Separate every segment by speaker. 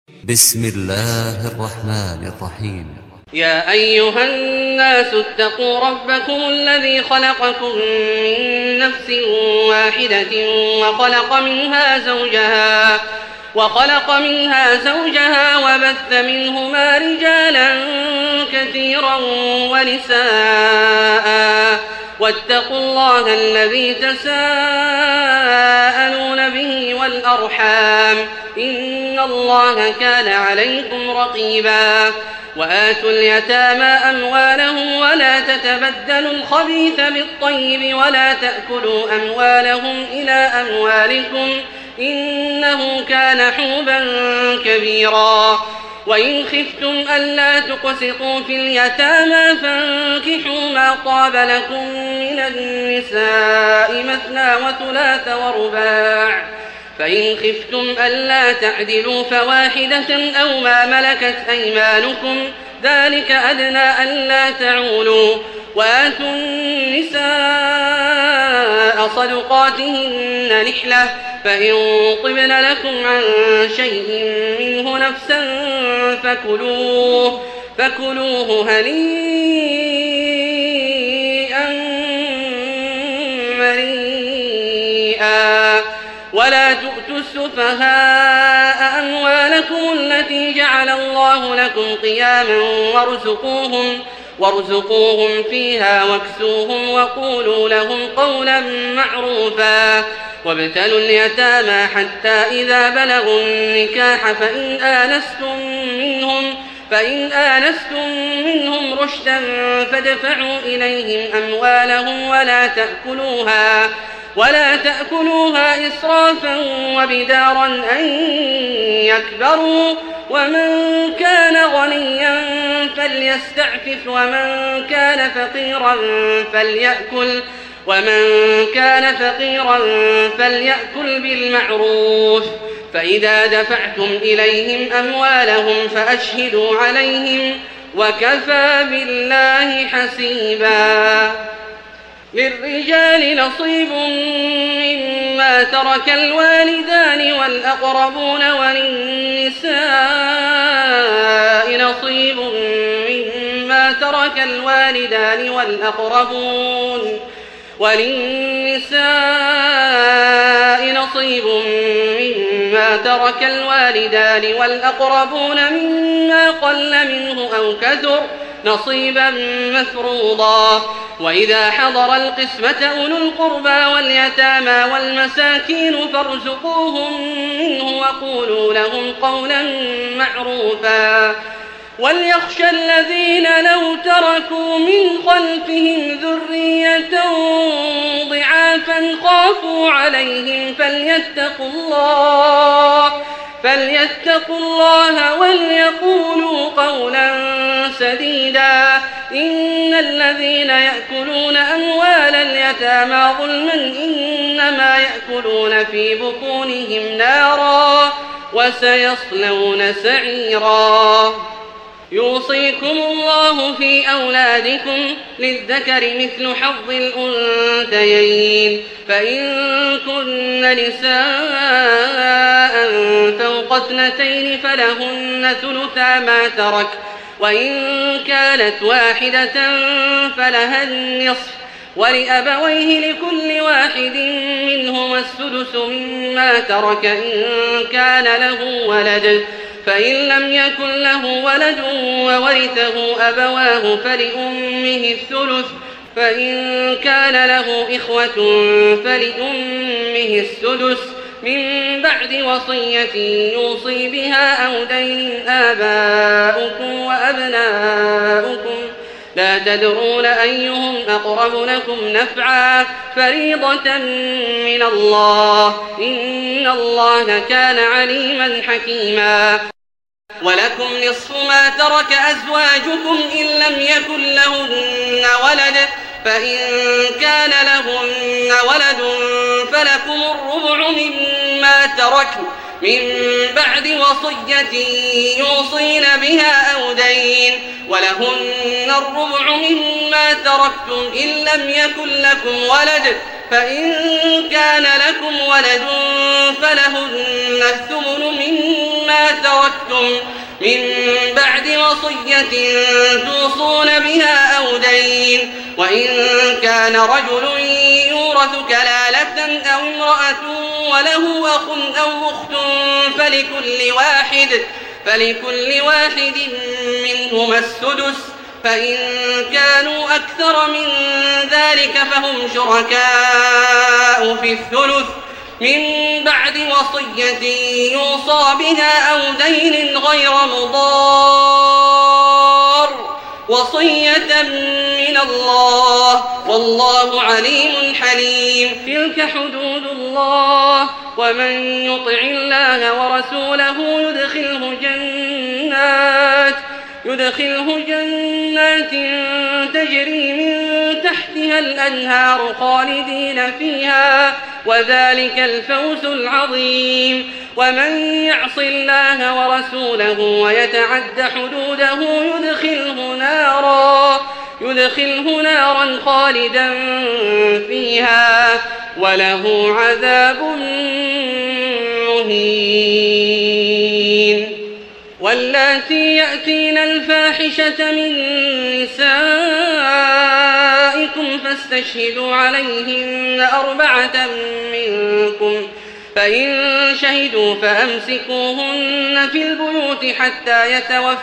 Speaker 1: بسم الله الرحمن الرحيم.
Speaker 2: يا أيها الناس اتقوا ربكم الذي خلقكم من نفس واحدة وخلق منها زوجها وبث منهما رجالا كثيرا ونساء واتقوا الله الذي تساءلون به والأرحام إن الله كان عليكم رقيبا. وآتوا اليتامى أموالهم ولا تتبدلوا الخبيث بالطيب ولا تأكلوا أموالهم إلى أموالكم إنه كان حوبا كبيرا. وإن خفتم ألا تقسطوا في اليتامى فانكحوا ما طاب لكم من النساء مثنى وثلاث ورباع، فإن خفتم ألا تعدلوا فواحدة أو ما ملكت أيمانكم ذلك أدنى ألا تعولوا. وآتوا النساء صدقاتهن نحلة، فإن طبن لكم عن شيء منه نفسا فكلوه هنيئا مريئا. ولا تؤتوا السفهاء أموالكم التي جعل الله لكم قياما وارزقوهم فيها واكسوهم وقولوا لهم قولا معروفا. وابتلوا اليتامى حتى إذا بلغوا النكاح فإن آنستم منهم رشدا فادفعوا إليهم أموالهم ولا تأكلوها إسرافا وبدارا أن يكبروا. ومن كان غنيا فليستعفف ومن كان فقيرا فليأكل بالمعروف. فإذا دفعتم إليهم أموالهم فأشهدوا عليهم وكفى بالله حسيبا. للرجال نصيب مما ترك الوالدان والأقربون وللنساء نصيب مما ترك الوالدان والأقربون مما قل منه أو كثر نصيبا مفروضا. وإذا حضر القسمة أولو القربى واليتامى والمساكين فارزقوهم منه وقولوا لهم قولا معروفا. وليخشى الذين لو تركوا من خلفهم ذرية ضعافا خافوا عليهم فليتقوا الله وليقولوا قولا سديدا. إن الذين يأكلون أموال اليتامى ظلما إنما يأكلون في بطونهم نارا وسيصلون سعيرا. يوصيكم الله في أولادكم للذكر مثل حظ الأنثيين، فإن كن نساء فوق اثنتين فلهن ثلثا ما ترك، وإن كانت واحدة فلها النصف، ولأبويه لكل واحد منهما السدس مما ترك إن كان له ولد، فإن لم يكن له ولد وورثه أبواه فلأمه الثلث، فإن كان له إخوة فلأمه السدس من بعد وصية يوصي بها أو دين. آباؤكم وأبناؤكم لا تدرون أيهم أقرب لكم نفعا فريضة من الله إن الله كان عليما حكيما. ولكم نصف ما ترك أزواجكم إن لم يكن لهن ولد، فإن كان لهن ولد فلكم الربع مما تركن من بعد وصية يوصين بها أو دين، ولهن الربع مما تركتم إن لم يكن لكم ولد، فإن كان لكم ولد فلهن الثمن مما تركتم من بعد وصية توصون بها أو دين، وإن كان رجل يورث كلالة أو امرأة وله أخ أو أخت فلكل واحد منهما السدس، فإن كانوا أكثر من ذلك فهم شركاء في الثلث من بعد وصية يوصى بها أو دين غير مضار، وصية من الله والله عليم حليم. تلك حدود الله، ومن يطع الله ورسوله يدخله جنات تجري من تحتها الأنهار خالدين فيها، وذلك الفوز العظيم. ومن يعص الله ورسوله ويتعد حدوده يدخله نارا خالدا فيها وله عذاب مهين. واللاتي يأتين الفاحشة من نسائكم فاستشهدوا عليهن 4 منكم، فإن شهدوا فأمسكوهن في البيوت حتى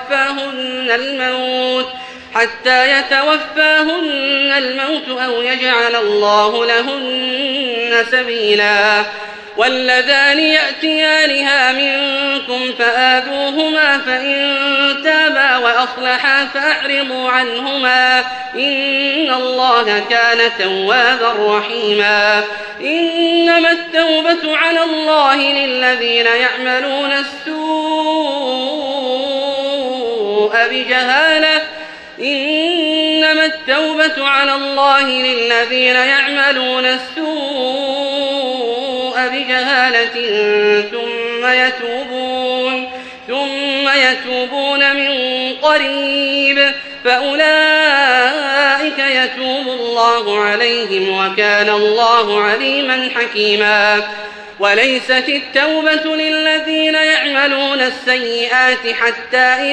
Speaker 2: يتوفاهن الموت أو يجعل الله لهن سبيلا. واللذان يأتيانها منكم فآذوهما، فإن تابا وأصلحا فأعرضوا عنهما، إن الله كان توابا رحيما. إنما التوبة على الله للذين يعملون السوء بجهالة ثم يتوبون من قريب فأولئك يتوب الله عليهم، وكان الله عليما حكيما. وليست التوبة للذين يعملون السيئات حتى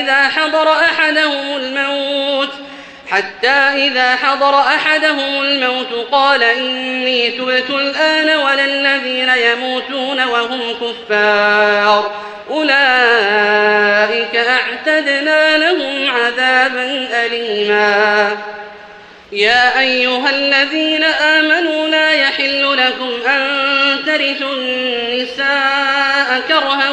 Speaker 2: إذا حضر أحدهم الموت قال إني تبت الآن، ولا الذين يموتون وهم كفار أولئك أعتدنا لهم عذابا أليما. يا أيها الذين آمنوا لا يحل لكم أن ترثوا النساء كرها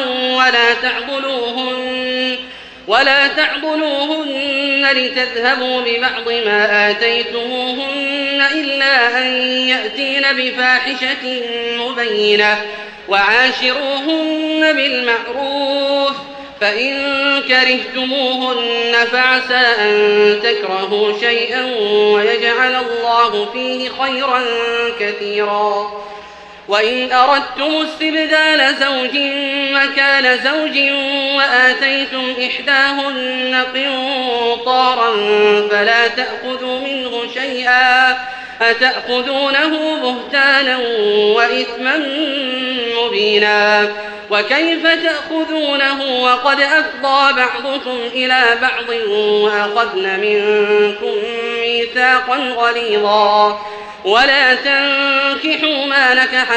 Speaker 2: ولا تعضلوهن لتذهبوا ببعض ما آتيتموهن إلا أن يأتين بفاحشة مبينة، وعاشروهن بالمعروف، فإن كرهتموهن فعسى أن تكرهوا شيئا ويجعل الله فيه خيرا كثيرا. وإن أردتم استبدال زوج مكان زوج وآتيتم إحداهن قنطارا فلا تأخذوا منه شيئا، أتأخذونه بهتانا وإثما مبينا. وكيف تأخذونه وقد أفضى بعضكم إلى بعض وأخذن منكم ميثاقا غليظا. ولا تنكحوا ما نكح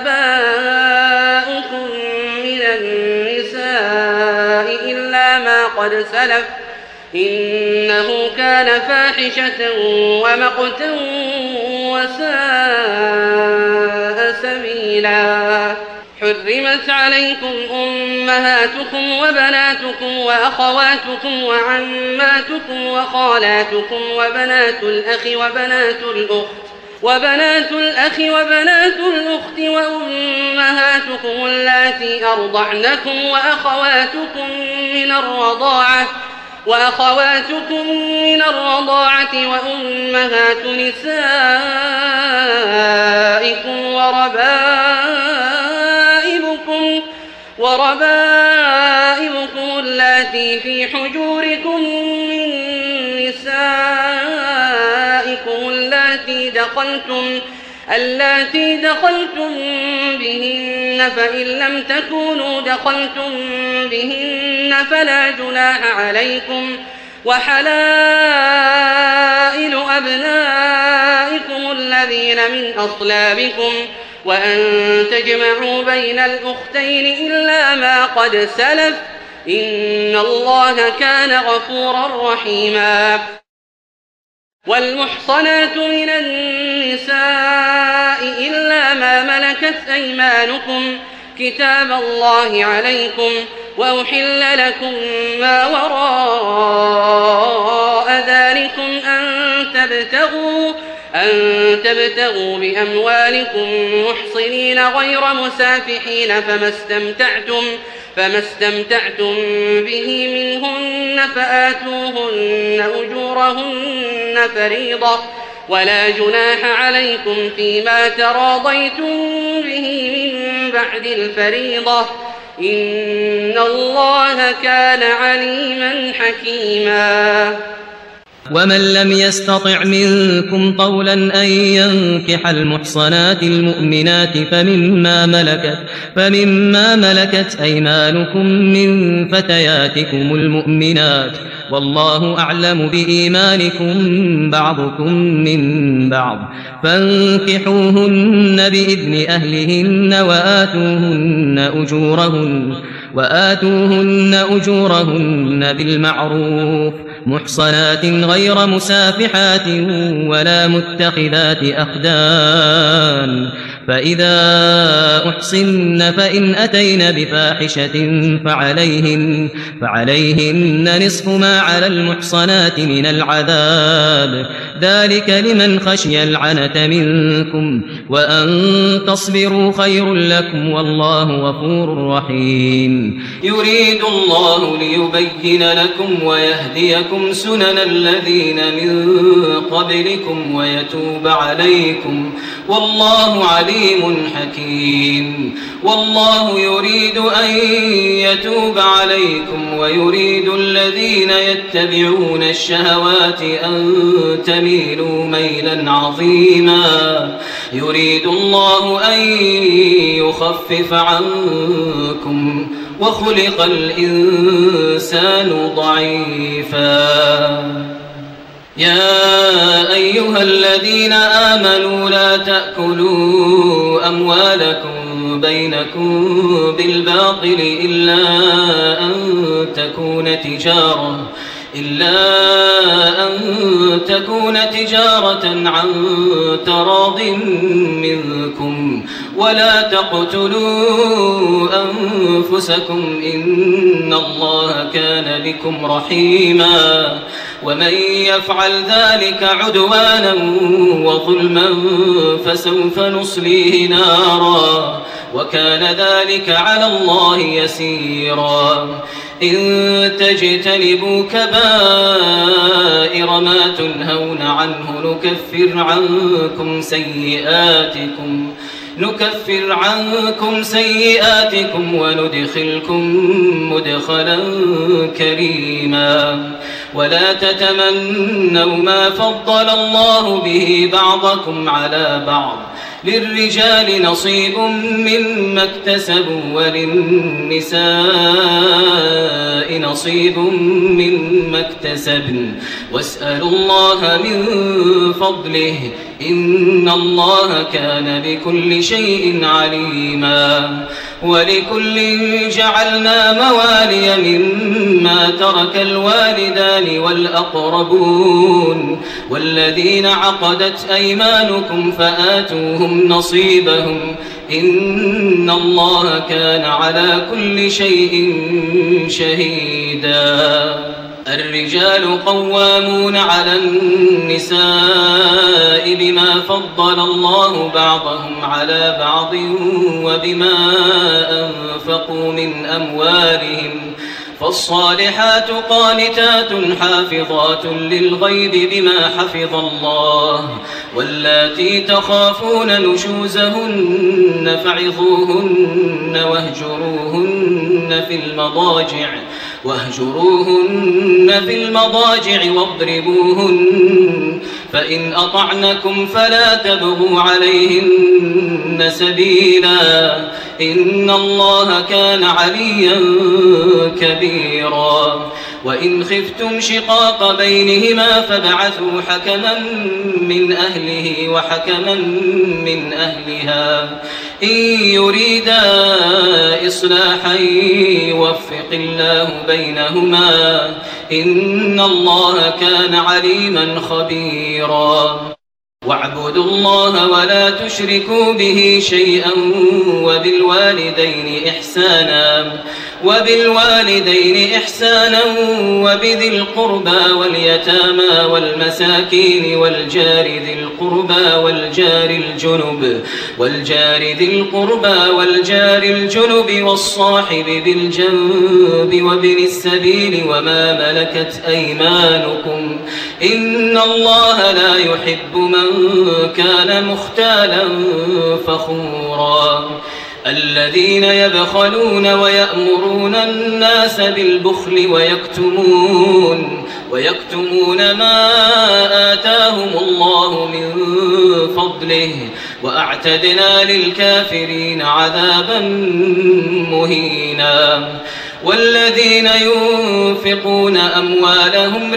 Speaker 2: آباؤكم من النساء إلا ما قد سلف، إنه كان فاحشة ومقتا وساء سبيلا. حرمت عليكم أمهاتكم وبناتكم وأخواتكم وعماتكم وخالاتكم وبنات الأخ وبنات الأخت وأمهاتكم اللاتي أرضعنكم وأخواتكم من الرضاعة وأمهات نسائكم وربائبكم اللاتي في حجوركم من نسائكم اللاتي اللاتي دخلتم بهن، فإن لم تكونوا دخلتم بهن فلا جناح عليكم، وحلائل أبنائكم الذين من أصلابكم، وأن تجمعوا بين الأختين إلا ما قد سلف، إن الله كان غفورا رحيما. والمحصنات من النساء إلا ما ملكت أيمانكم، كتاب الله عليكم، وأحل لكم ما وراء ذلكم أن تبتغوا بأموالكم محصنين غير مسافحين، فما استمتعتم به منهن فآتوهن أجورهن فريضة، ولا جناح عليكم فيما تراضيتم به من بعد الفريضة، إن الله كان عليما حكيما.
Speaker 3: ومن لم يستطع منكم طولا أن ينكح المحصنات المؤمنات فمما ملكت أيمانكم من فتياتكم المؤمنات، والله أعلم بإيمانكم بعضكم من بعض، فانكحوهن بإذن أهلهن وآتوهن أجورهن بالمعروف، محصنات غير مسافحات ولا متخذات أخدان، فإذا أحصن فإن أتين بفاحشة فعليهن نصف ما على المحصنات من العذاب، ذلك لمن خشي العنة منكم، وأن تصبروا خير لكم، والله غفور رحيم.
Speaker 4: يريد الله ليبين لكم ويهديكم سنن الذين من قبلكم ويتوب عليكم، والله عليم حكيم. والله يريد أن يتوب عليكم ويريد الذين يتبعون الشهوات أن تميلوا ميلا عظيما، يريد الله أن يخفف عنكم، وخلق الإنسان ضعيفا. يا أيها الذين آمنوا لا تأكلوا أموالكم بينكم بالباطل إلا أن تكون تجارة عن تراض منكم، ولا تقتلوا أنفسكم إن الله كان بكم رحيما، ومن يفعل ذلك عدوانا وظلما فسوف نصليه نارا، وكان ذلك على الله يسيرا. إن تجتنبوا كبائر ما تنهون عنه نكفر عنكم سيئاتكم وندخلكم مدخلا كريما. ولا تتمنوا ما فضل الله به بعضكم على بعض، للرجال نصيب مما اكتسبوا وللنساء نصيب مما اكتسبن، واسألوا الله من فضله إن الله كان بكل شيء عليما. ولكل جعلنا موالي مما ترك الوالدان والأقربون والذين عقدت أيمانكم فآتوهم نصيبهم إن الله كان على كل شيء شهيدا. الرجال قوامون على النساء بما فضل الله بعضهم على بعض وبما أنفقوا من أموالهم، فالصالحات قانتات حافظات للغيب بما حفظ الله، واللاتي تخافون نشوزهن فعظوهن واهجروهن في المضاجع واهجروهن في المضاجع واضربوهن فإن أطعنكم فلا تبغوا عليهن سبيلا إن الله كان عليا كبيرا وإن خفتم شقاق بينهما فابعثوا حكما من أهله وحكما من أهلها إن يريدا إصلاحا يوفق الله بينهما إن الله كان عليما خبيرا واعبدوا الله ولا تشركوا به شيئا وبالوالدين إحسانا وبذي القربى واليتامى والمساكين والجار ذي القربى والجار الجنب والصاحب بالجنب وابن السبيل وما ملكت أيمانكم إن الله لا يحب من كان مختالا فخورا الذين يبخلون ويأمرون الناس بالبخل ويكتمون ما آتاهم الله من فضله وأعتدنا للكافرين عذابا مهينا والذين ينفقون أموالهم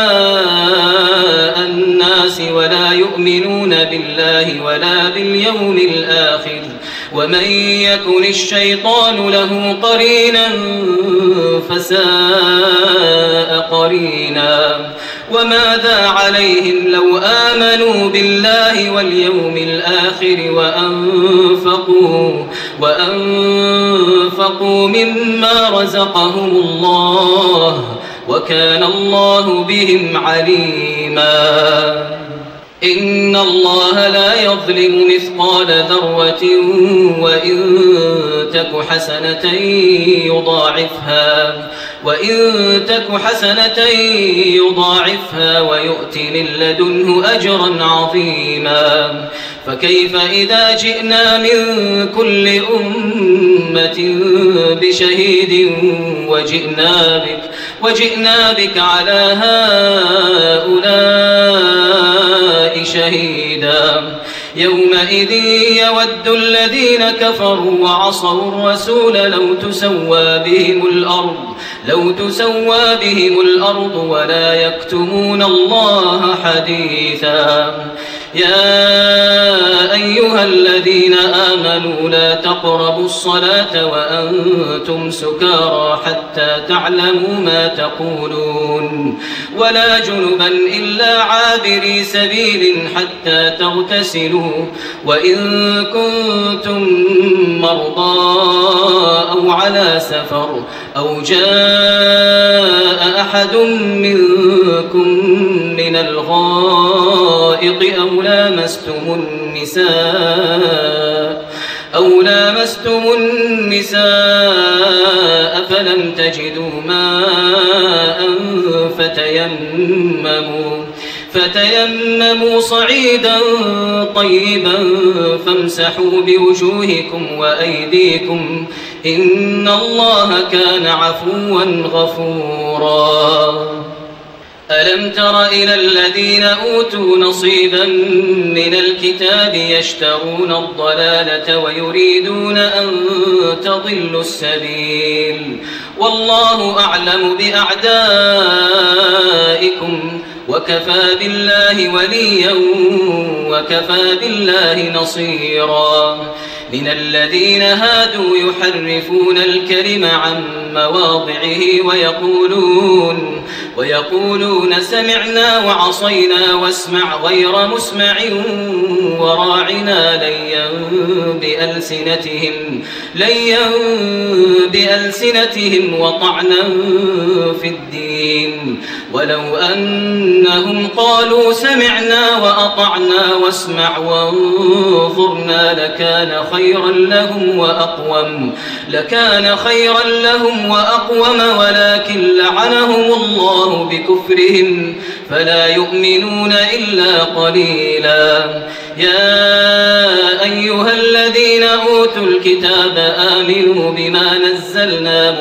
Speaker 4: رئاء الناس ولا يؤمنون بالله ولا باليوم الآخر ومن يكن الشيطان له قرينا فساء قرينا وماذا عليهم لو آمنوا بالله واليوم الآخر وأنفقوا مما رزقهم الله وكان الله بهم عليما إن الله لا يظلم مثقال ذرة وإن تك حسنة يضاعفها ويؤت من لدنه أجرا عظيما فكيف إذا جئنا من كل أمة بشهيد وجئنا بك على هؤلاء شهيدا يومئذ يود الذين كفروا وعصوا الرسول لو تسوى بهم الأرض ولا يكتمون الله حديثا يا أيها الذين آمنوا لا تقربوا الصلاة وأنتم سكارى حتى تعلموا ما تقولون ولا جنبا إلا عابري سبيل حتى تغتسلوا وإن كنتم مرضى أو على سفر أو جاء أحد منكم من الغائط أو لامستم النساء فلم تجدوا ماء فتيمموا صعيدا طيبا فامسحوا بوجوهكم وأيديكم إن الله كان عفوا غفورا ألم تر إلى الذين أوتوا نصيبا من الكتاب يشترون الضلالة ويريدون أن تضلوا السبيل والله أعلم بأعدائكم وكفى بالله وليا وكفى بالله نصيرا من الذين هادوا يحرفون الكلم عن مواضعه ويقولون سمعنا وعصينا واسمع غير مسمع وراعنا ليا بألسنتهم وطعنا في الدين ولو أنهم قالوا سمعنا وأطعنا واسمع وانظرنا لكان خيرا لهم وأقوم ولكن لعنهم الله بكفرهم فلا يؤمنون إلا قليلا يا أيها الذين أوتوا الكتاب آمنوا بما نزلنا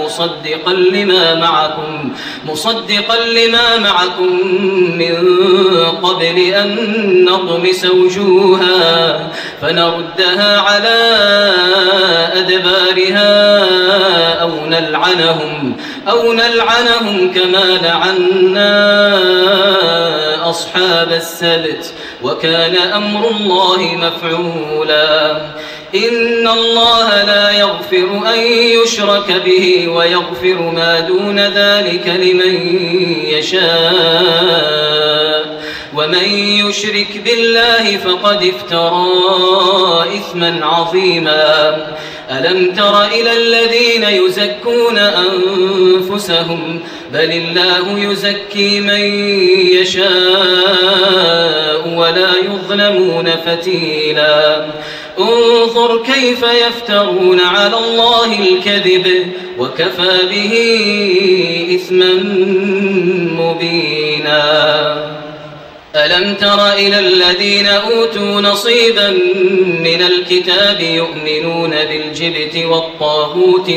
Speaker 4: مصدقا لما معكم من قبل أن نطمس وجوها فنردها على أدبارها أو نلعنهم كما لعنا أصحاب السبت وكان أمر الله مفعولا. إن الله لا يغفر أن يشرك به ويغفر ما دون ذلك لمن يشاء ومن يشرك بالله فقد افترى إثما عظيما. ألم تر إلى الذين يزكون أنفسهم بل الله يزكي من يشاء ولا يظلمون فتيلا. انظر كيف يفترون على الله الكذب وكفى به إثما مبينا. ألم تر إلى الذين أوتوا نصيبا من الكتاب يؤمنون بالجبت والطاغوت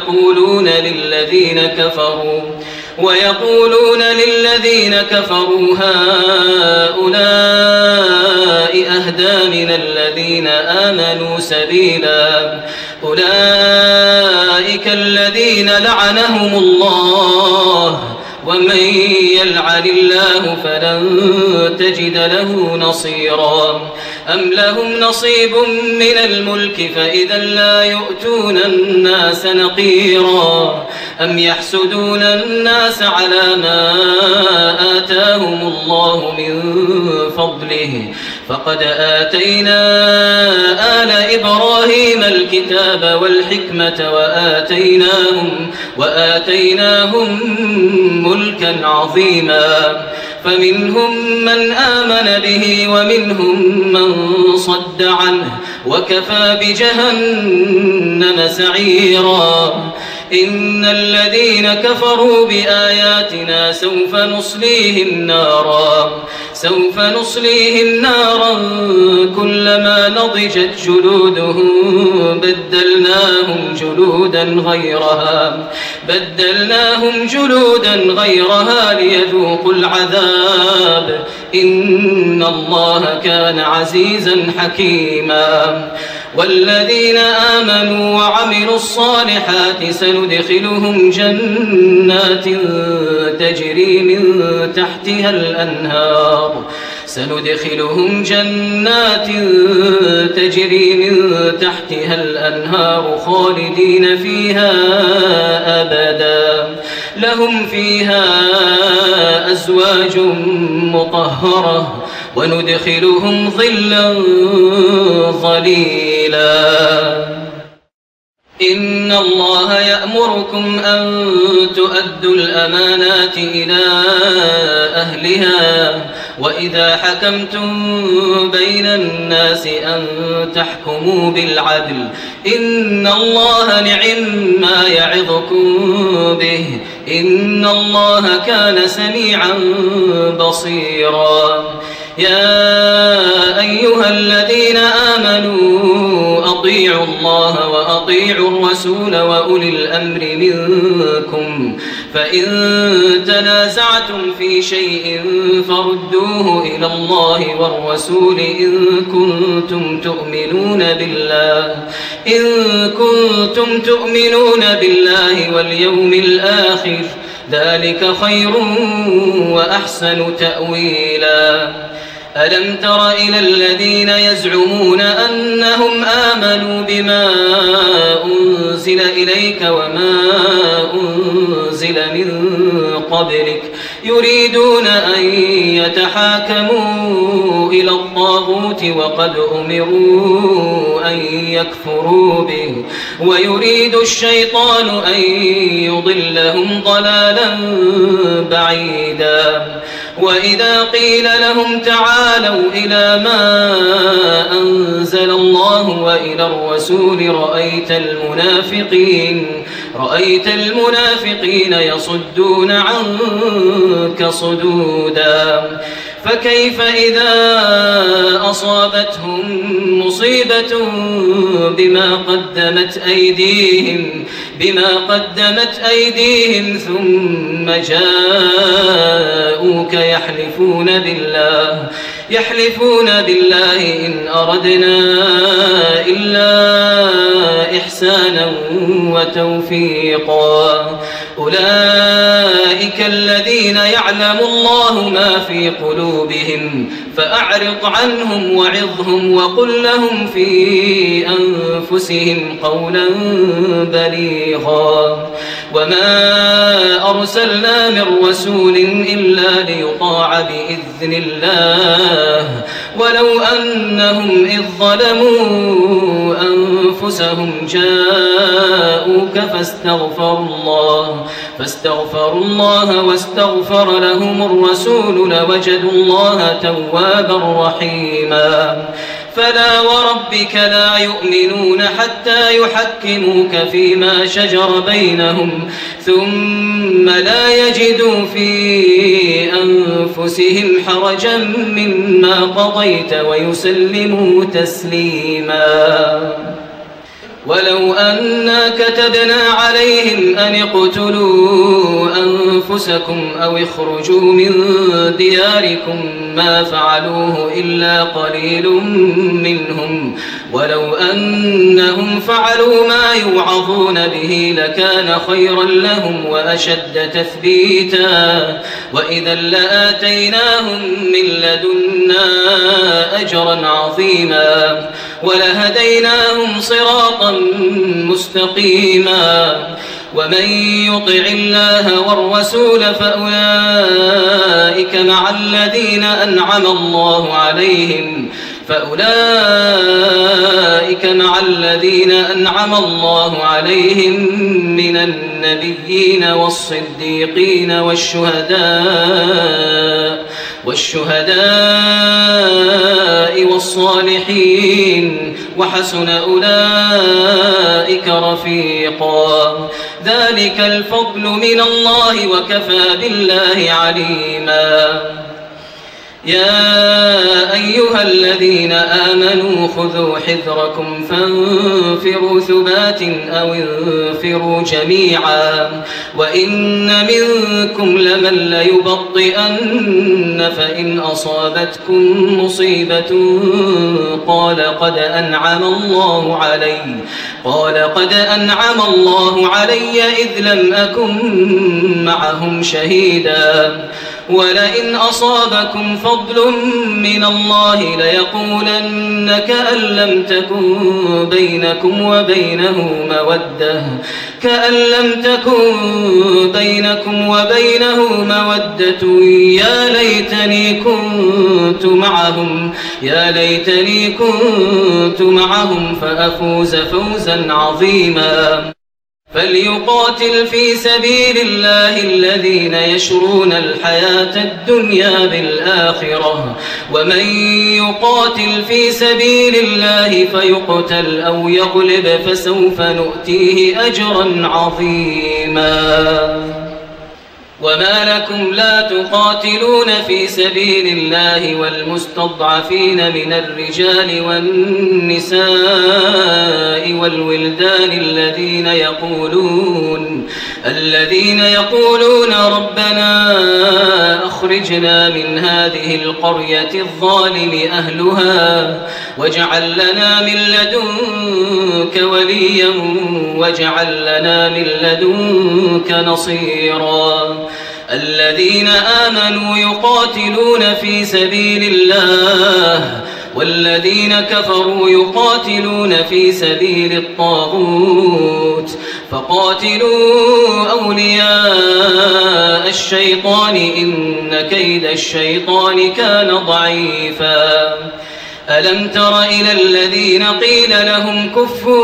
Speaker 4: ويقولون للذين كفروا هؤلاء أهدى من الذين آمنوا سبيلا. أولئك الذين لعنهم الله ومن يلعن الله فلن تجد له نصيرا. أم لهم نصيب من الملك فإذا لا يؤتون الناس نقيرا. أم يحسدون الناس على ما آتاهم الله من فضله فقد آتينا آل إبراهيم الكتاب والحكمة وآتيناهم ملكا عظيما. فمنهم من آمن به ومنهم من صد عنه وكفى بجهنم سعيرا. إن الذين كفروا بآياتنا سوف نصليهم نارا كلما نضجت جلودهم بدلناهم جلودا غيرها ليذوقوا العذاب إن الله كان عزيزا حكيما. والذين آمنوا وعملوا الصالحات سندخلهم جنات تجري من تحتها الأنهار خالدين فيها أبدا. لهم فيها أزواج مطهرة وندخلهم ظلا ظليلا. إن الله يأمركم أن تؤدوا الأمانات إلى أهلها وإذا حكمتم بين الناس أن تحكموا بالعدل إن الله نعم ما يعظكم به إن الله كان سميعا بصيرا. يا أيها الذين آمنوا أطيعوا الله وأطيعوا الرسول وأولي الأمر منكم فإن تنازعتم في شيء فردوه إلى الله والرسول إن كنتم تؤمنون بالله واليوم الآخر ذلك خير وأحسن تأويلا. ألم تر إلى الذين يزعمون أنهم آمنوا بما أنزل إليك وما أنزل من قبلك يريدون أن يتحاكموا إلى الطاغوت وقد أمروا أن يكفروا به ويريد الشيطان أن يضلهم ضلالا بعيدا. وإذا قيل لهم تعالوا إلى ما أنزل الله وإلى الرسول رأيت المنافقين يصدون عنك صدودا. فكيف إذا أصابتهم مصيبة بما قدمت أيديهم ثم جاءوك يحلفون بالله إن أردنا إلا إحسانا وتوفيقا أولئك الذين يعلم الله ما في قلوبهم فأعرض عنهم وعظهم وقل لهم في أنفسهم قولا بليغا وما أرسلنا من رسول إلا ليطاع بإذن الله ولو أنهم إذ ظلموا أنفسهم جاءوك فاستغفروا الله واستغفر لهم الرسول لوجدوا الله توابا رحيما فلا وربك لا يؤمنون حتى يحكموك فيما شجر بينهم ثم لا يجدوا في أنفسهم حرجا مما قضيت ويسلموا تسليما ولو أنا كتبنا عليهم أن اقتلوا أنفسكم أو اخرجوا من دياركم ما فعلوه إلا قليل منهم ولو أنهم فعلوا ما يوعظون به لكان خيرا لهم وأشد تثبيتا وإذا لآتيناهم من لدنا أجرا عظيما ولهديناهم صراطا مستقيما ومن يطع الله والرسول فأولئك مع الذين أنعم الله عليهم من النبيين والصديقين والشهداء والصالحين وحسن أولئك رفيقا ذلك الفضل من الله وكفى بالله عليما يا أيها الذين آمنوا خذوا حذركم فانفروا ثبات أو انفروا جميعا وإن منكم لمن ليبطئن فإن أصابتكم مصيبة قال قد أنعم الله علي إذ لم أكن معهم شهيدا ولئن أصابكم فضل من الله ليقولن كأن لم تكن بينكم وبينه مودة يا ليتني كنت معهم فأفوز فوزا عظيما فليقاتل في سبيل الله الذين يشرون الحياة الدنيا بالآخرة ومن يقاتل في سبيل الله فيقتل أو يغلب فسوف نؤتيه أجرا عظيما وما لكم لا تقاتلون في سبيل الله والمستضعفين من الرجال والنساء والولدان الذين يقولون ربنا أخرجنا من هذه القرية الظالم أهلها واجعل لنا من لدنك وليا واجعل لنا من لدنك نصيرا الذين آمنوا يقاتلون في سبيل الله والذين كفروا يقاتلون في سبيل الطاغوت فقاتلوا أولياء الشيطان إن كيد الشيطان كان ضعيفا ألم تر إلى الذين قيل لهم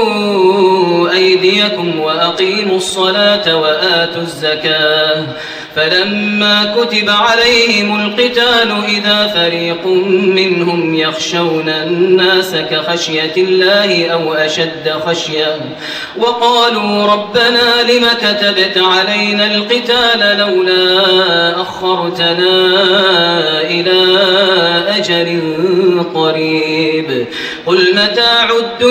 Speaker 4: كفوا أيديكم وأقيموا الصلاة وآتوا الزكاة فلما كتب عليهم القتال إذا فريق منهم يخشون الناس كخشية الله أو أشد خشية وقالوا ربنا لم كتبت علينا القتال لولا أخرتنا إلى أجل قريب قل متاع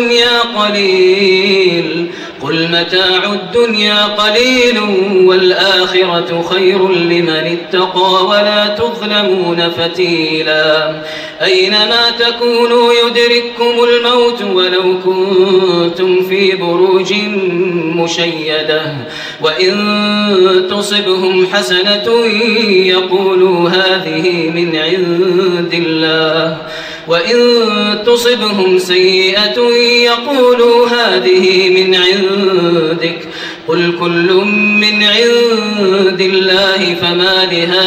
Speaker 4: الدنيا قليل والآخرة خير لمن اتقى ولا تظلمون فتيلا أينما تكونوا يدرككم الموت ولو كنتم في بروج مشيدة وإن تصبهم حسنة يقولوا هذه من عند الله وإن تصبهم سيئة يقولوا هذه من عندك قل كل من عند الله فما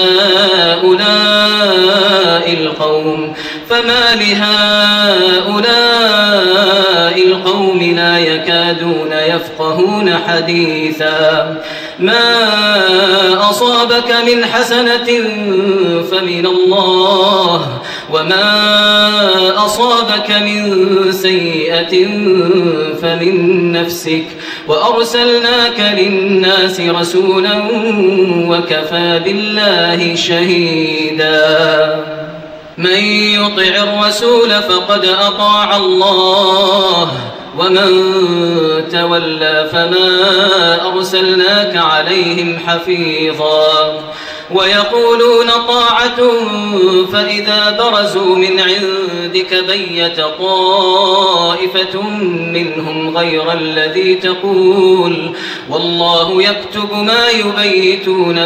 Speaker 4: لهؤلاء القوم لا يكادون يفقهون حديثا ما أصابك من حسنة فمن الله وما أصابك من سيئة فمن نفسك وأرسلناك للناس رسولا وكفى بالله شهيدا من يطع الرسول فقد أطاع الله ومن تولى فما أرسلناك عليهم حفيظا ويقولون طاعة فإذا برزوا من عندك بيت طائفة منهم غير الذي تقول والله يكتب ما يبيتون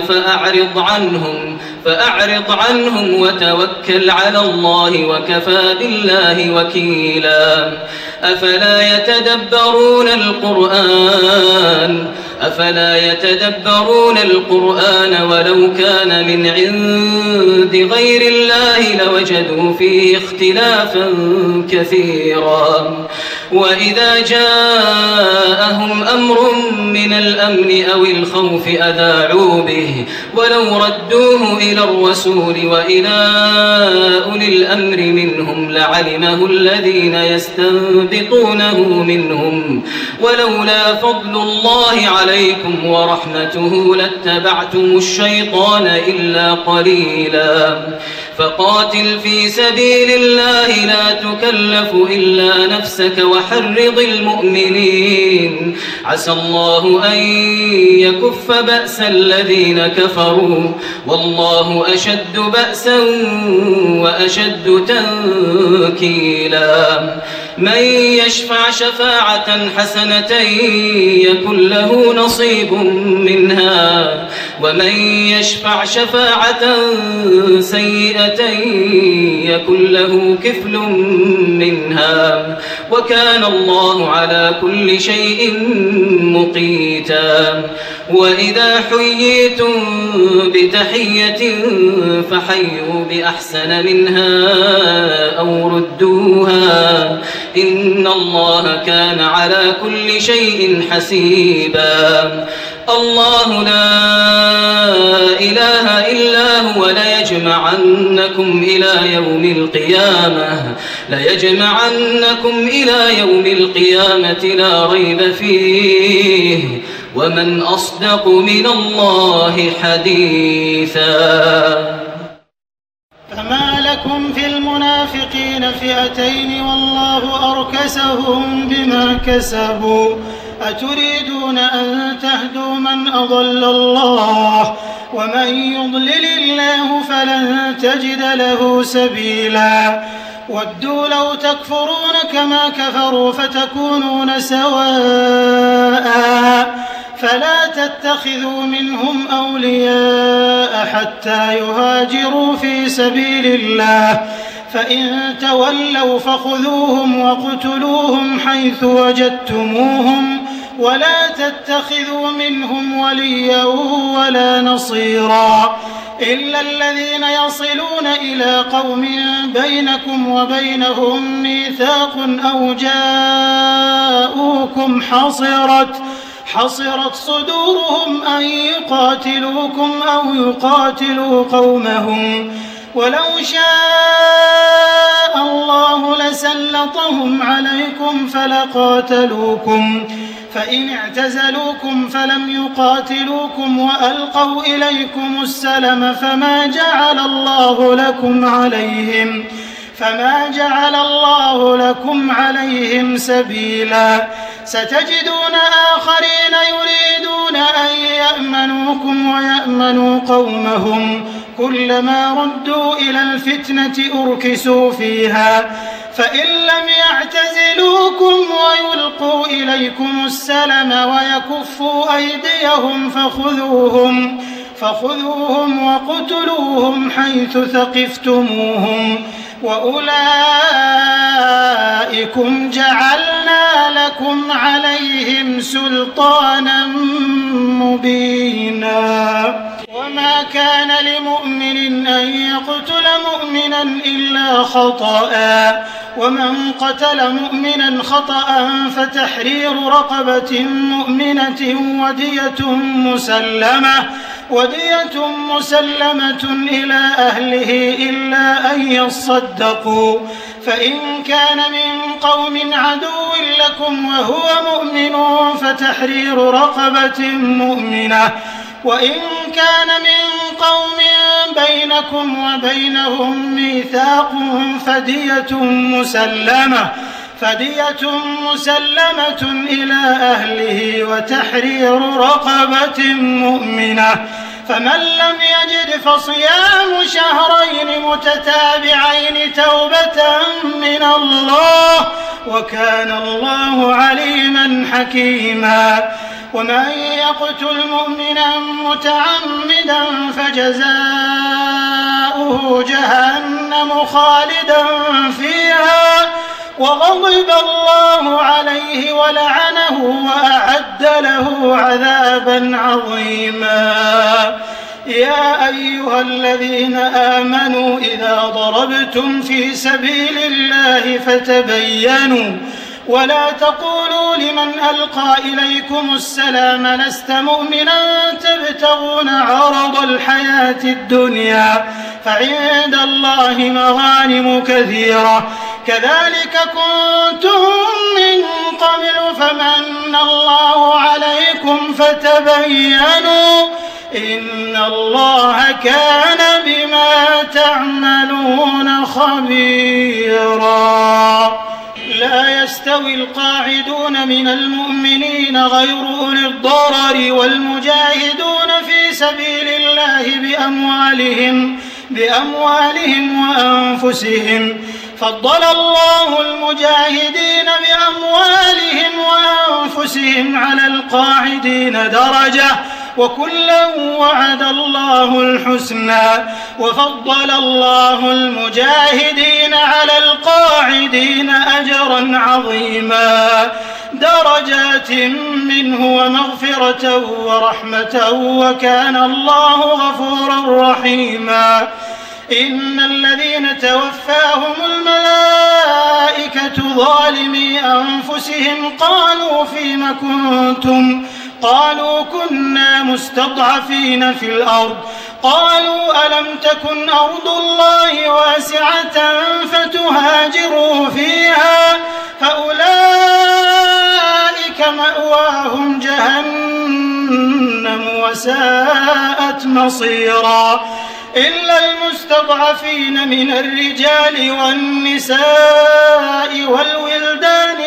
Speaker 4: فأعرض عنهم وتوكل على الله وكفى بالله وكيلا أفلا يتدبرون القرآن ولو كان من عند غير الله لوجدوا فيه اختلافا كثيرا وإذا جاءهم أمر من الأمن أو الخوف أذاعوا به ولو ردوه إلى الرسول وإلى أولي الأمر منهم لعلمه الذين يستنبطونه منهم ولولا فضل الله عليكم ورحمته لاتبعتم الشيطان إلا قليلا فقاتل في سبيل الله لا تكلف إلا نفسك وحرض المؤمنين عسى الله أن يكف بأس الذين كفروا والله أشد بأسا وأشد تنكيلا من يشفع شفاعة حسنة يكن له نصيب منها ومن يشفع شفاعة سيئة يكن له كفل منها وكان الله على كل شيء مقيتا وإذا حييتم بتحية فحيوا بأحسن منها أو ردوها إن الله كان على كل شيء حسيبا الله لا إله إلا هو ليجمعنكم إلى يوم القيامة لا ريب فيه ومن أصدق من الله حديثا
Speaker 5: فما لكم في المنافقين فئتين والله أركسهم بما كسبوا أتريدون أن تهدوا من أضل الله ومن يضلل الله فلن تجد له سبيلا ودوا لو تكفرون كما كفروا فتكونون سواء فلا تتخذوا منهم أولياء حتى يهاجروا في سبيل الله فإن تولوا فخذوهم واقتلوهم حيث وجدتموهم ولا تتخذوا منهم وليا ولا نصيرا إلا الذين يصلون إلى قوم بينكم وبينهم ميثاق أو جاءوكم حصرت صدورهم أن يقاتلوكم أو يقاتلوا قومهم ولو شاء الله لسلطهم عليكم فلقاتلوكم فإن اعتزلوكم فلم يقاتلوكم وألقوا إليكم السلم فما جعل الله لكم عليهم سبيلا ستجدون آخرين يريدون أن يأمنوكم ويأمنوا قومهم كلما ردوا إلى الفتنة أركسوا فيها فإن لم يعتزلوكم ويلقوا إليكم السلم ويكفوا أيديهم فخذوهم وقتلوهم حيث ثقفتموهم وأولئكم جعلنا لكم عليهم سلطانا مبينا وما كان لمؤمن أن يقتل مؤمنا إلا خطأ ومن قتل مؤمنا خطأ فتحرير رقبة مؤمنة ودية مسلمة إلى أهله إلا أن يصدقوا فإن كان من قوم عدو لكم وهو مؤمن فتحرير رقبة مؤمنة وإن كان من قوم بينكم وبينهم ميثاق فدية مسلمة إلى أهله وتحرير رقبة مؤمنة فمن لم يجد فصيام شهرين متتابعين توبة من الله وكان الله عليما حكيما ومن يقتل مؤمنا متعمدا فجزاؤه جهنم خالدا فيها وغضب الله عليه ولعنه وأعد له عذابا عظيما يا أيها الذين آمنوا إذا ضربتم في سبيل الله فتبينوا ولا تقولوا لمن ألقى إليكم السلام لست مؤمنا تبتغون عرض الحياة الدنيا فعند الله مغانم كثيرة كذلك كنتم من قبل فمن الله عليكم فتبينوا إن الله كان بما تعملون خبيرا لا يستوي القاعدون من المؤمنين غير أولي الضرر والمجاهدون في سبيل الله بأموالهم وأنفسهم فضل الله المجاهدين بأموالهم وأنفسهم على القاعدين درجة وكلا وعد الله الحسنى وفضل الله المجاهدين على القاعدين أجرا عظيما درجات منه ومغفرة ورحمة وكان الله غفورا رحيما إن الذين توفاهم الملائكة ظالمي أنفسهم قالوا فيم كنتم قالوا كنا مستضعفين في الأرض قالوا ألم تكن أرض الله واسعة فتهاجروا فيها فأولئك مأواهم جهنم وساءت مصيرا إلا المستضعفين من الرجال والنساء والولدان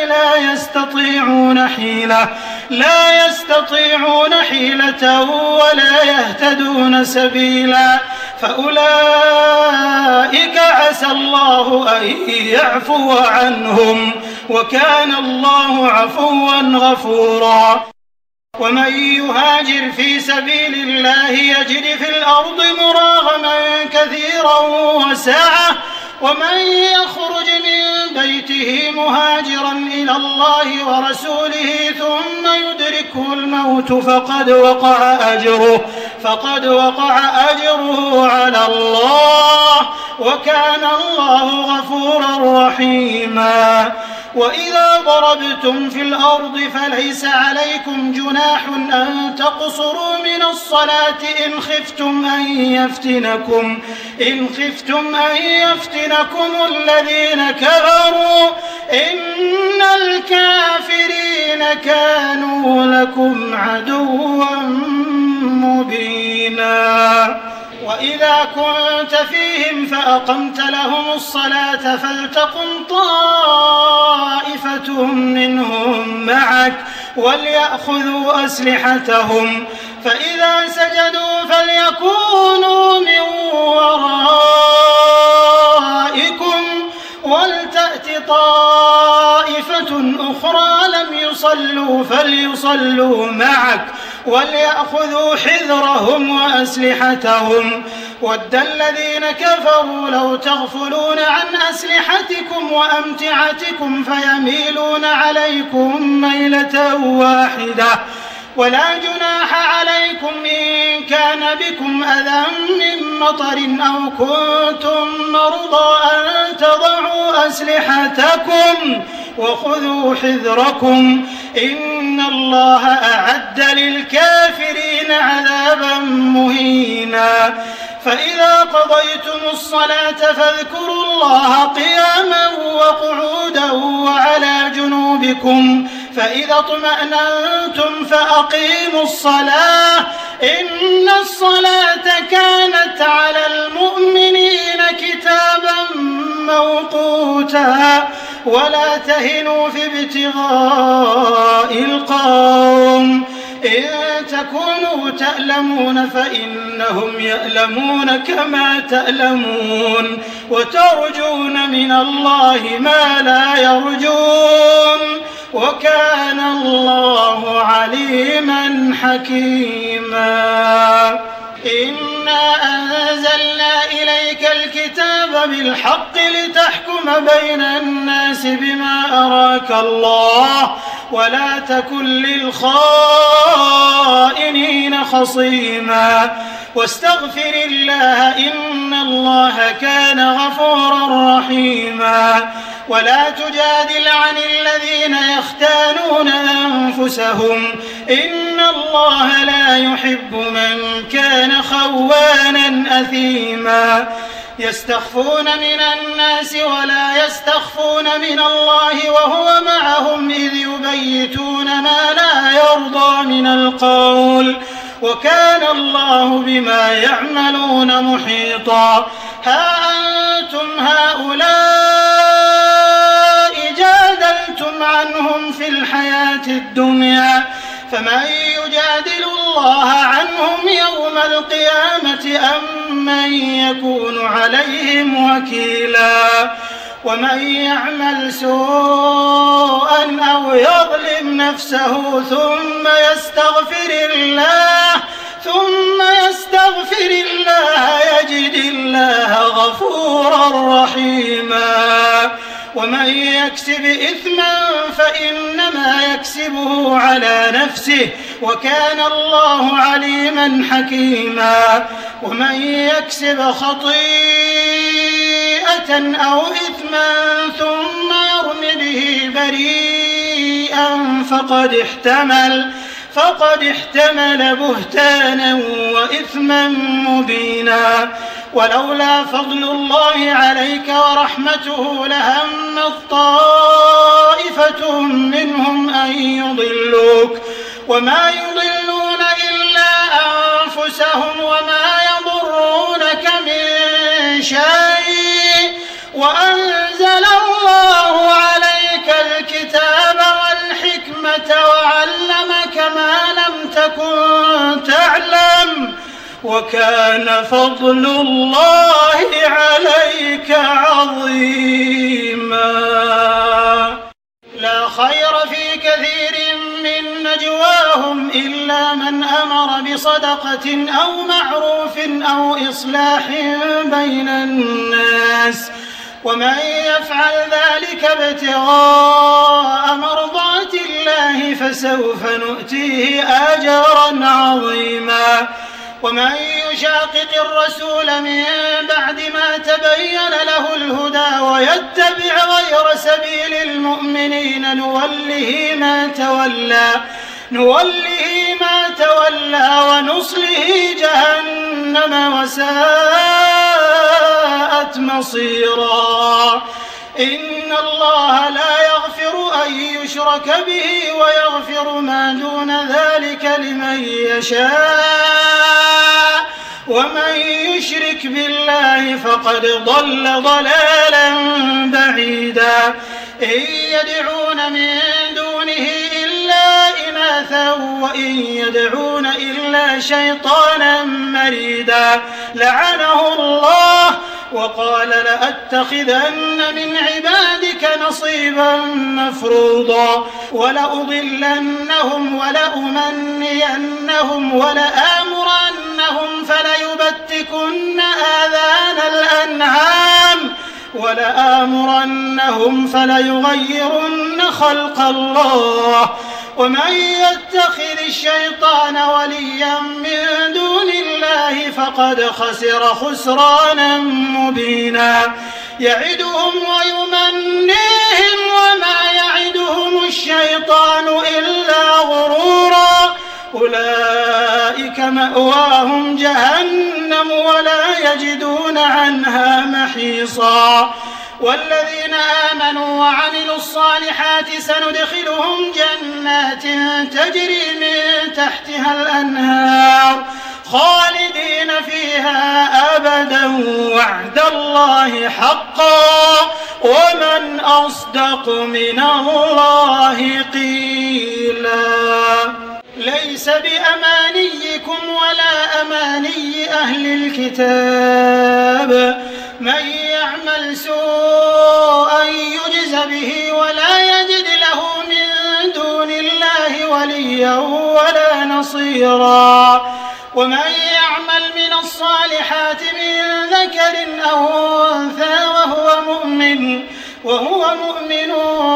Speaker 5: لا يستطيعون حيلة ولا يهتدون سبيلا فأولئك عسى الله أن يعفو عنهم وكان الله عفوا غفورا ومن يهاجر في سبيل الله يجد في الأرض مراغما كثيرا وسعة ومن يخرج من بيته مهاجرا إلى الله ورسوله ثم يدركه الموت فقد وقع أجره على الله وكان الله غفورا رحيما وإذا ضربتم في الأرض فليس عليكم جناح أن تقصروا من الصلاة إن خفتم أن يفتنكم الذين كفروا إن الكافرين كانوا لكم عدوا مبينا. وإذا كنت فيهم فأقمت لهم الصلاة فلتقم طائفة منهم معك وليأخذوا أسلحتهم فإذا سجدوا فليكونوا من ورائكم ولتأت طائفة أخرى لم يصلوا فليصلوا معك وليأخذوا حذرهم وأسلحتهم ود الذين كفروا لو تغفلون عن أسلحتكم وأمتعتكم فيميلون عليكم ميلة واحدة ولا جناح عليكم إن كان بكم أذى من مطر أو كنتم مرضى أن تضعوا أسلحتكم وخذوا حذركم إن الله أعد للكافرين عذابا مهينا. فإذا قضيتم الصلاة فاذكروا الله قياما وقعودا وعلى جنوبكم فإذا اطمأننتم فأقيموا الصلاة إن الصلاة كانت على المؤمنين كتابا موقوتا ولا تهنوا في ابتغاء القوم إن تكونوا تألمون فإنهم يألمون كما تألمون وترجون من الله ما لا يرجون وكان الله عليما حكيما. إنا أنزلنا إليك الكتاب بالحق لتحكم بين الناس بما أراك الله ولا تكن للخائنين خصيما واستغفر الله إن الله كان غفورا رحيما. ولا تجادل عن الذين يختانون أنفسهم إن الله لا يحب من كان خوانا أثيما. يستخفون من الناس ولا يستخفون من الله وهو معهم إذ يبيتون ما لا يرضى من القول وكان الله بما يعملون محيطا. ها أنتم هؤلاء جادلتم عنهم في الحياة الدنيا فمن يجادل الله عنهم يوم القيامة أم من يكون عليهم وكيلا. ومن يعمل سوءا أو يظلم نفسه ثم يستغفر الله يجد الله غفورا رحيما. ومن يكسب إثما فإنما يكسبه على نفسه وكان الله عليما حكيما. ومن يكسب خطيئة أو إثما ثم يرم به بريئا فقد احتمل بهتانا وإثما مبينا. ولولا فضل الله عليك ورحمته لهمت طائفة منهم أن يضلوك وما يضلون إلا أنفسهم وما يضرونك من شيء وأنزل الله عليك الكتاب والحكمة وعلمك ما لم تكن تعلم وكان فضل الله عليك عظيما. لا خير في كثير من نجواهم إلا من أمر بصدقة أو معروف أو إصلاح بين الناس ومن يفعل ذلك ابتغاء مرضات الله فسوف نؤتيه أجرا عظيما. ومن يشاقق الرسول من بعد ما تبين له له الهدى ويتبع غير سبيل المؤمنين نوله ما تولى ونصله جهنم وساءت مصيرا. إن الله لا يغفر أن يشرك به ويغفر ما دون ذلك لمن يشاء ومن يشرك بالله فقد ضل ضلالا بعيدا. إن يدعون من دونه إلا إناثا وإن يدعون إلا شيطانا مريدا لعنه الله وقال لأتخذن من عبادك نصيبا مفروضا ولأضلنهم ولأمنينهم ولآمرنهم فليبتكن آذان الأنعام ولآمرنهم فليغيرن خلق الله ومن يتخذ الشيطان وليا من دون الله فقد خسر خسرانا مبينا. يعدهم ويمنيهم وما يعدهم الشيطان إلا غرورا. أولئك مأواهم جهنم ولا يجدون عنها محيصا. والذين آمنوا وعملوا الصالحات سندخلهم جنات تجري من تحتها الأنهار خالدين فيها أبدا وعد الله حقا ومن أصدق من الله قيلا. ليس بأمانيكم ولا أماني أهل الكتاب من يعمل سوءا يجز به ولا يجد له من دون الله وليا ولا نصيرا. ومن يعمل من الصالحات من ذكر أو أنثى وهو مؤمن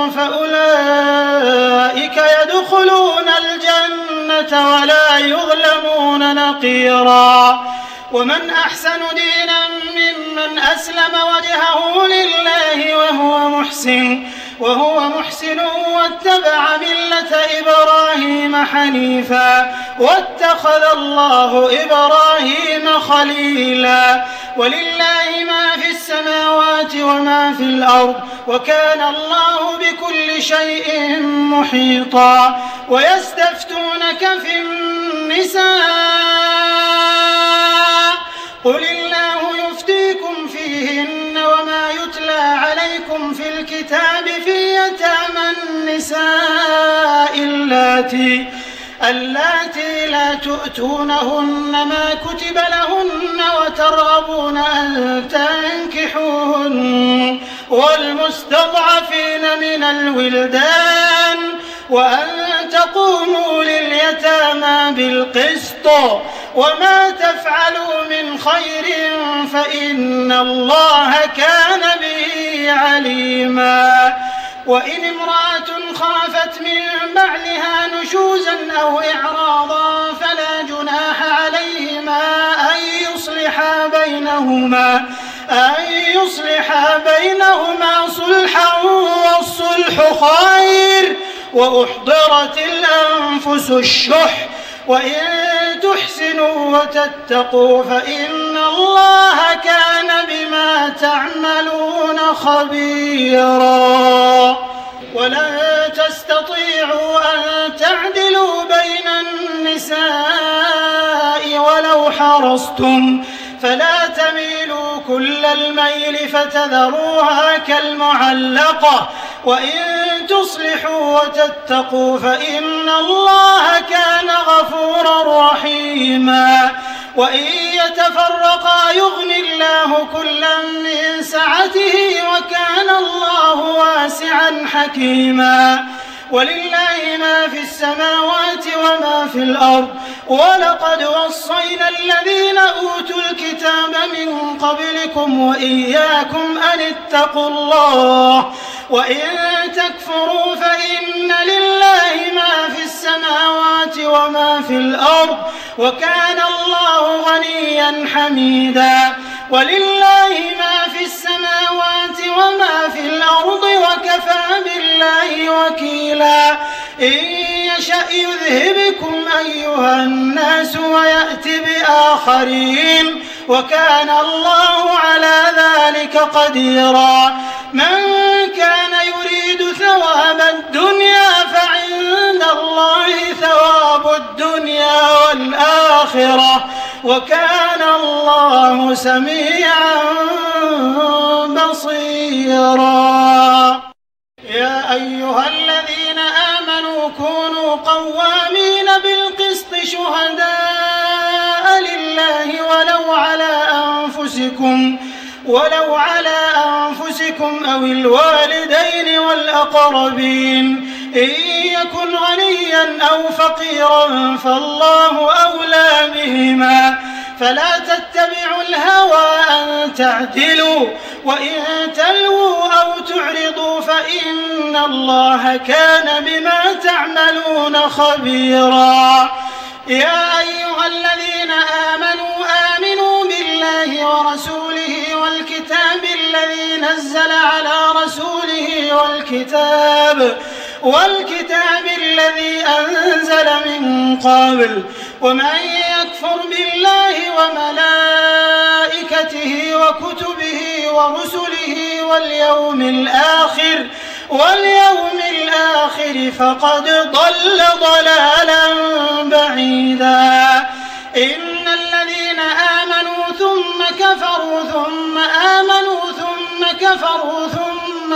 Speaker 5: فأولئك يدخلون الجنة ولا يظلمون نقيرا. ومن أحسن دينا ممن أسلم وجهه لله وهو محسن واتبع ملة إبراهيم حنيفا واتخذ الله إبراهيم خليلا. ولله ما في السماوات وما في الأرض وكان الله بكل شيء محيطا. ويستفتونك في النساء قل الله يفتيكم فيهن وما يتلى عليكم في الكتاب في يتامى النساء اللاتي لا تؤتونهن ما كتب لهن وترغبون أن تنكحوهن والمستضعفين من الولدان وأن تقوموا لليتامى بالقسط وما تفعلوا من خير فإن الله كان به عليما. وإن امرأة خافت من بعلها نشوزا أو إعراضا فلا جناح عليهما أن يصلحا بينهما صلحا والصلح خير وأحضرت الأنفس الشح وإن تحسنوا وتتقوا فإن الله كان بما تعملون خبيرا. ولن تستطيعوا أن تعدلوا بين النساء ولو حرصتم فلا تميلوا كل الميل فتذروها كالمعلقة وإن تصلحوا وتتقوا فإن الله كان غفورا رحيما. وإن يتفرقا يغن الله كلا من سعته وكان الله واسعا حكيما. ولله ما في السماوات وما في الأرض ولقد وصينا الذين أوتوا الكتاب من قبلكم وإياكم أن اتقوا الله وإن تكفروا فإن لله ما في السماوات وما في الأرض وكان الله غنيا حميدا. ولله ما في السماوات وما في الأرض وكفى بالله وكيلا إن يشأ يذهبكم أيها الناس ويأت بآخرين وكان الله على ذلك قديرا من كان يريد ثواب الدنيا فعند الله ثواب الدنيا والآخرة وكان الله سميعا بصيرا يا أيها الذين آمنوا كونوا قوامين بالقسط شهداء لله ولو على أنفسكم أو الوالدين والأقربين إن يكن غنيا أو فقيرا فالله أولى بهما فلا تتبعوا الهوى أن تعدلوا وإن تلووا أو تعرضوا فإن الله كان بما تعملون خبيرا يا أيها الذين آمنوا بالله ورسوله والكتاب الذي نزل على رسوله والكتاب الذي أنزل من قبل ومن يكفر بالله وملائكته وكتبه ورسله واليوم الآخر فقد ضل ضلالا بعيدا إن الذين آمنوا ثم كفروا ثم آمنوا ثم كفروا ثم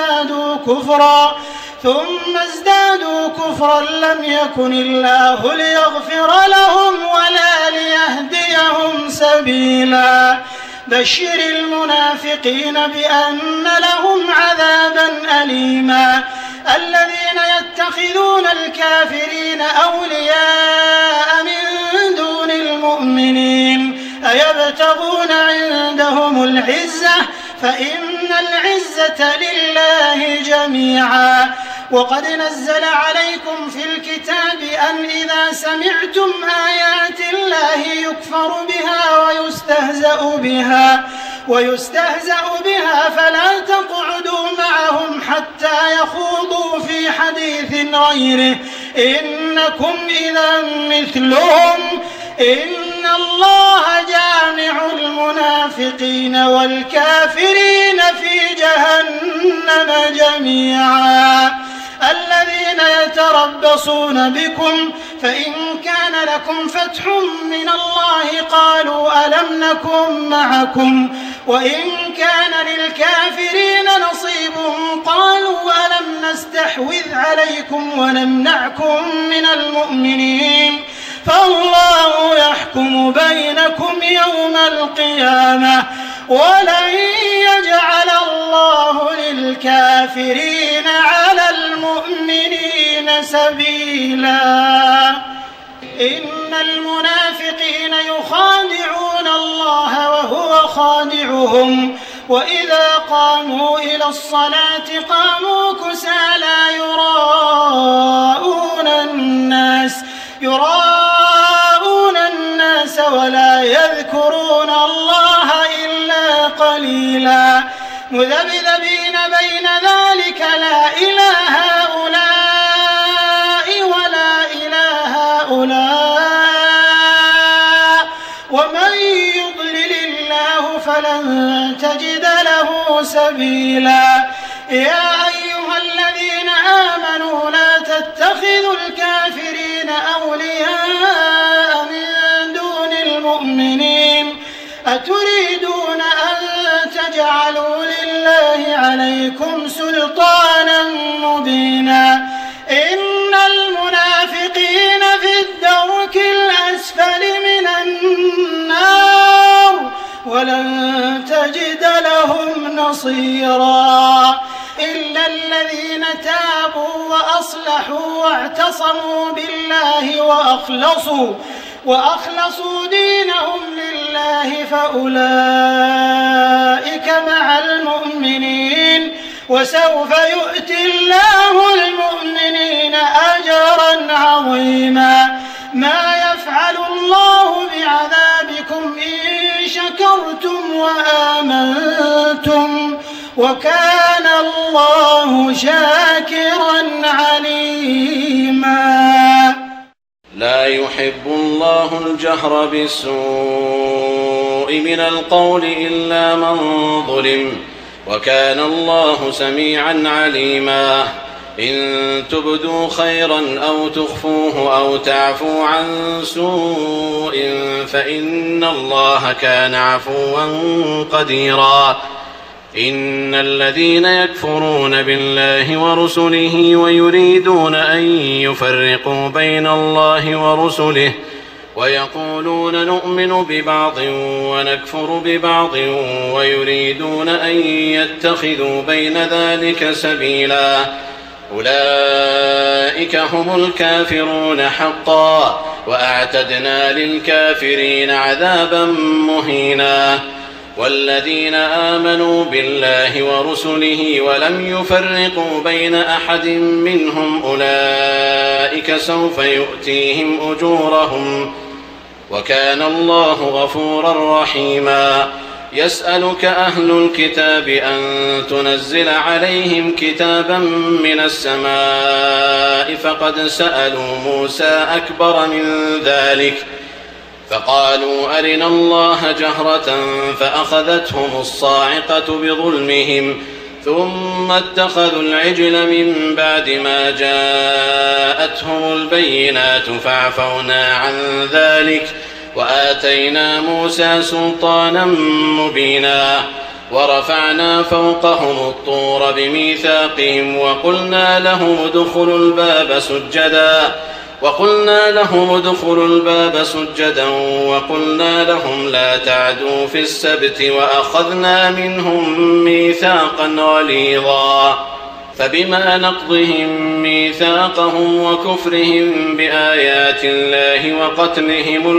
Speaker 5: ازدادوا كفرا لم يكن الله ليغفر لهم ولا ليهديهم سبيلا بشر المنافقين بأن لهم عذابا أليما الذين يتخذون الكافرين أولياء من دون المؤمنين أيبتغون عندهم العزة فإن العزة لله جميعا وقد نزل عليكم في الكتاب أن إذا سمعتم آيات الله يكفر بها ويستهزأ بها فلا تقعدوا معهم حتى يخوضوا في حديث غيره إنكم إذا مثلهم إن الله جامع المنافقين والكافرين في جهنم جميعا الذين يتربصون بكم فإن كان لكم فتح من الله قالوا ألم نكن معكم وإن كان للكافرين نصيب قالوا ألم نستحوذ عليكم ونمنعكم من المؤمنين فالله يحكم بينكم يوم القيامة ولن يجعل الله للكافرين على المؤمنين سبيلا إن المنافقين يخادعون الله وهو خادعهم وإذا قاموا إلى الصلاة قاموا كسالى يراءون الناس ولا يذكرون الله إلا قليلا مذبذبين بين ذلك لا إلى هؤلاء ولا إلى هؤلاء ومن يضلل الله فلن تجد له سبيلا يا أيها الذين آمنوا لا تتخذوا الكافرين أولياء من دون المؤمنين أتريدون أن تجعلوا لله عليكم سلطانا مبينا إن المنافقين في الدرك الأسفل من النار ولن تجد لهم نصيرا إلا الذين تابوا وأصلحوا واعتصموا بالله وأخلصوا دينهم لله فأولئك مع المؤمنين وسوف يؤتي الله المؤمنين أجرا عظيما ما يفعل الله بعذابكم إن شكرتم وآمنتم وكان الله شاكرا عليما.
Speaker 6: لا يحب الله الجهر بالسوء من القول إلا من ظلم وكان الله سميعا عليما. إن تبدوا خيرا أو تخفوه أو تعفو عن سوء فإن الله كان عفوا قديرا. إن الذين يكفرون بالله ورسله ويريدون أن يفرقوا بين الله ورسله ويقولون نؤمن ببعض ونكفر ببعض ويريدون أن يتخذوا بين ذلك سبيلا أولئك هم الكافرون حقا وأعتدنا للكافرين عذابا مهينا. والذين آمنوا بالله ورسله ولم يفرقوا بين أحد منهم أولئك سوف يؤتيهم أجورهم وكان الله غفورا رحيما. يسألك أهل الكتاب أن تنزل عليهم كتابا من السماء فقد سألوا موسى أكبر من ذلك فقالوا أرنا الله جهرة فأخذتهم الصاعقة بظلمهم ثم اتخذوا العجل من بعد ما جاءتهم البينات فعفونا عن ذلك وآتينا موسى سلطانا مبينا. ورفعنا فوقهم الطور بميثاقهم وقلنا لهم ادخلوا الباب سجدا وقلنا لهم لا تعدوا في السبت وأخذنا منهم ميثاقا غليظا. فبما نقضهم ميثاقهم وكفرهم بآيات الله وقتلهم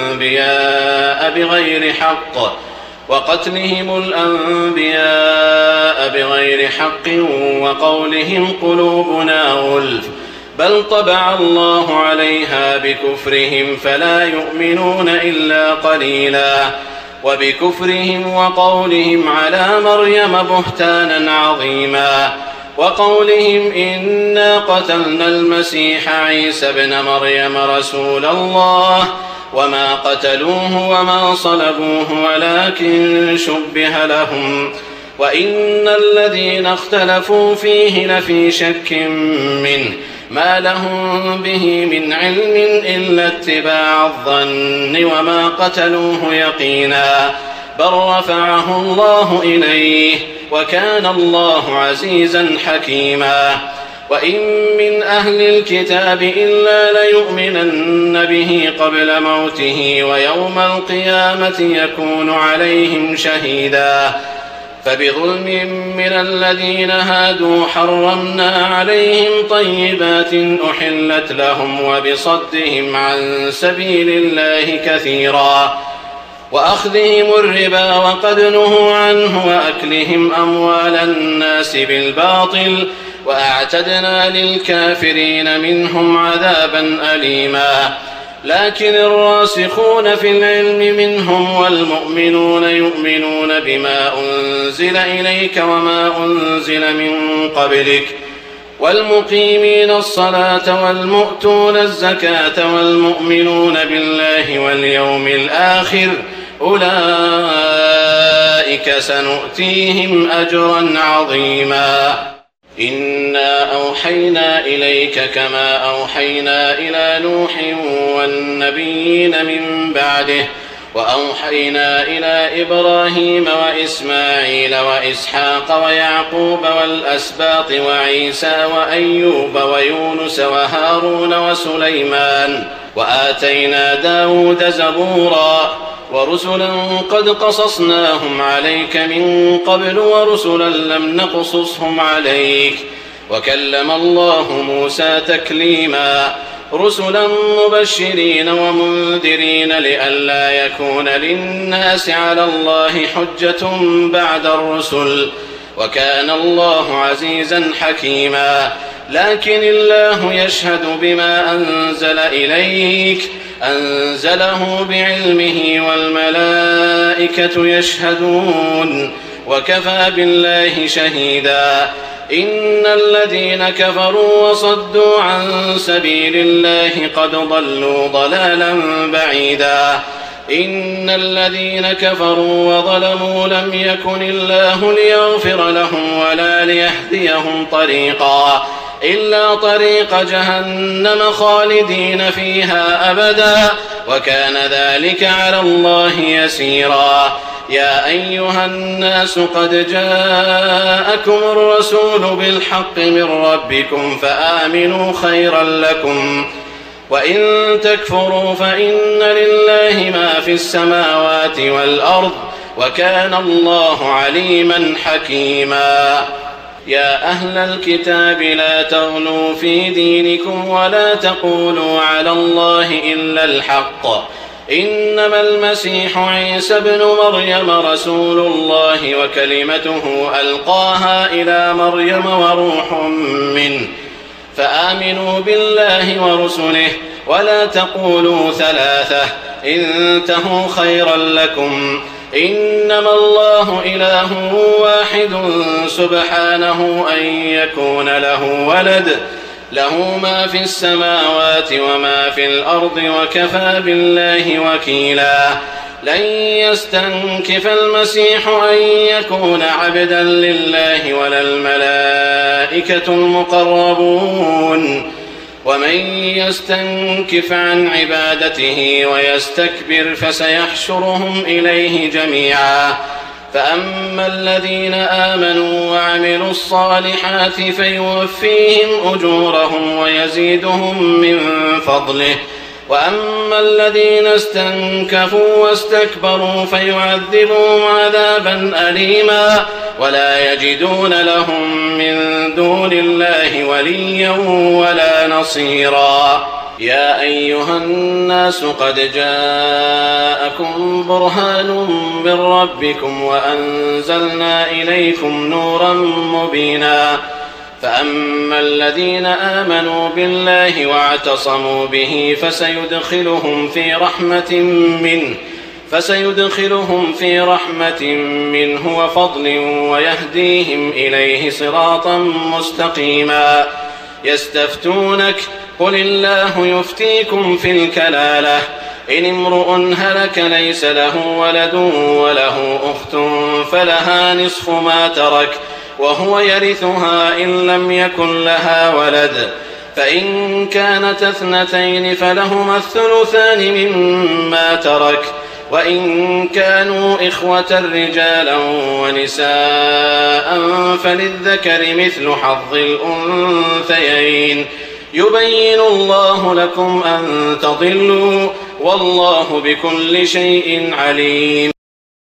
Speaker 6: الأنبياء بغير حق وقولهم قلوبنا غلف بل طبع الله عليها بكفرهم فلا يؤمنون إلا قليلا. وبكفرهم وقولهم على مريم بهتانا عظيما وقولهم إنا قتلنا المسيح عيسى ابن مريم رسول الله وما قتلوه وما صلبوه ولكن شبه لهم وإن الذين اختلفوا فيه لفي شك منه ما لهم به من علم إلا اتباع الظن وما قتلوه يقينا بل رفعه الله إليه وكان الله عزيزا حكيما. وإن من أهل الكتاب إلا ليؤمنن به قبل موته ويوم القيامة يكون عليهم شهيدا. فبظلم من الذين هادوا حرمنا عليهم طيبات أحلت لهم وبصدهم عن سبيل الله كثيرا وأخذهم الربا وقد نهوا عنه وأكلهم أموال الناس بالباطل وأعتدنا للكافرين منهم عذابا أليما. لكن الراسخون في العلم منهم والمؤمنون يؤمنون بما أنزل إليك وما أنزل من قبلك والمقيمين الصلاة والمؤتون الزكاة والمؤمنون بالله واليوم الآخر أولئك سنؤتيهم أجرا عظيما. إنا أوحينا إليك كما أوحينا إلى نوح والنبيين من بعده وأوحينا إلى إبراهيم وإسماعيل وإسحاق ويعقوب والأسباط وعيسى وأيوب ويونس وهارون وسليمان وآتينا داود زبورا ورسلا قد قصصناهم عليك من قبل ورسلا لم نقصصهم عليك وكلم الله موسى تكليما. رسلا مبشرين ومنذرين لئلا يكون للناس على الله حجة بعد الرسل وكان الله عزيزا حكيما. لكن الله يشهد بما أنزل إليك أنزله بعلمه والملائكة يشهدون وكفى بالله شهيدا. إن الذين كفروا وصدوا عن سبيل الله قد ضلوا ضلالا بعيدا. إن الذين كفروا وظلموا لم يكن الله ليغفر لهم ولا ليهديهم طريقا إلا طريق جهنم خالدين فيها أبدا وكان ذلك على الله يسيرا. يا أيها الناس قد جاءكم الرسول بالحق من ربكم فآمنوا خيرا لكم وإن تكفروا فإن لله ما في السماوات والأرض وكان الله عليما حكيما. يا أهل الكتاب لا تغلوا في دينكم ولا تقولوا على الله إلا الحق إنما المسيح عيسى ابن مريم رسول الله وكلمته ألقاها إلى مريم وروح منه فآمنوا بالله ورسله ولا تقولوا ثلاثة انتهوا خيرا لكم إنما الله إله واحد سبحانه أن يكون له ولد له ما في السماوات وما في الأرض وكفى بالله وكيلا. لن يستنكف المسيح أن يكون عبدا لله ولا الملائكة المقربون ومن يستنكف عن عبادته ويستكبر فسيحشرهم إليه جميعا. فأما الذين آمنوا وعملوا الصالحات فيوفيهم أجورهم ويزيدهم من فضله وأما الذين استنكفوا واستكبروا فيعذبهم عذابا أليما ولا يجدون لهم من دون الله وليا ولا نصيرا. يا أيها الناس قد جاءكم برهان من ربكم وأنزلنا إليكم نورا مبينا. فأما الذين آمنوا بالله واعتصموا به فسيدخلهم في رحمة منه وفضل ويهديهم إليه صراطا مستقيما. يستفتونك قل الله يفتيكم في الكلالة إن امرؤ هلك ليس له ولد وله أخت فلها نصف ما ترك وهو يرثها إن لم يكن لها ولد فإن كانت اثنتين فلهما الثلثان مما ترك وإن كانوا إخوة رجالا ونساء فللذكر مثل حظ الأنثيين يبين الله لكم أن تضلوا والله بكل شيء عليم.